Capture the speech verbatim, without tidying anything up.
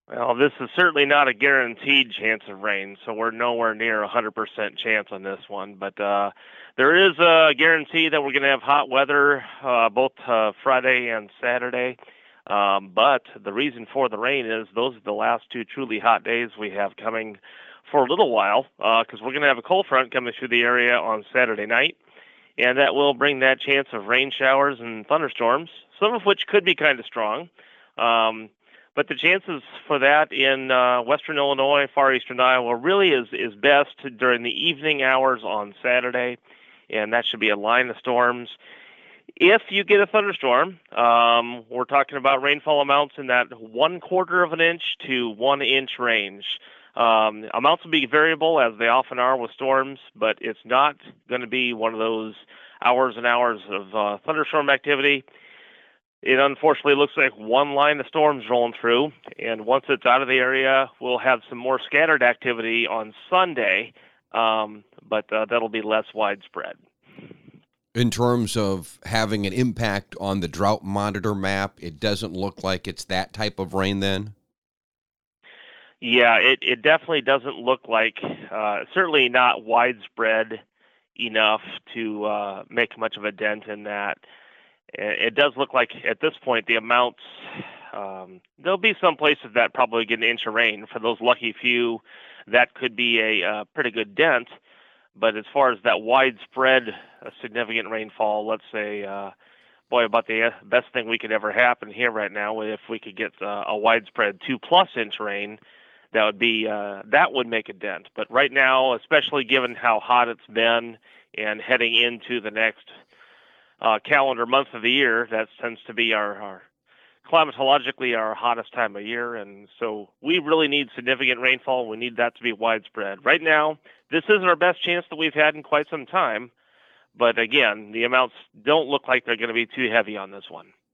Well, this is certainly not a guaranteed chance of rain, so we're nowhere near a one hundred percent chance on this one. But uh, there is a guarantee that we're going to have hot weather uh, both uh, Friday and Saturday. Um, but the reason for the rain is those are the last two truly hot days we have coming for a little while, because we're going to have a cold front coming through the area on Saturday night, and that will bring that chance of rain showers and thunderstorms, some of which could be kind of strong. Um, but the chances for that in uh, western Illinois, far eastern Iowa, really is, is best during the evening hours on Saturday, and that should be a line of storms. If you get a thunderstorm, um, we're talking about rainfall amounts in that one quarter of an inch to one inch range. Um, amounts will be variable, as they often are with storms, but it's not going to be one of those hours and hours of uh, thunderstorm activity. It unfortunately looks like one line of storms rolling through, and once it's out of the area, we'll have some more scattered activity on Sunday, um, but uh, that'll be less widespread. In terms of having an impact on the drought monitor map, it doesn't look like it's that type of rain then? Yeah, it, it definitely doesn't look like, uh, certainly not widespread enough to uh, make much of a dent in that. It does look like at this point the amounts, um, there'll be some places that probably get an inch of rain. For those lucky few, that could be a uh, pretty good dent. But as far as that widespread uh, significant rainfall, let's say, uh, boy, about the uh, best thing we could ever happen here right now, if we could get uh, a widespread two plus inch rain, that would be uh, that would make a dent. But right now, especially given how hot it's been and heading into the next uh, calendar month of the year, that tends to be our, our climatologically our hottest time of year, and so we really need significant rainfall. We need that to be widespread. Right now, this isn't our best chance that we've had in quite some time, but again, the amounts don't look like they're going to be too heavy on this one.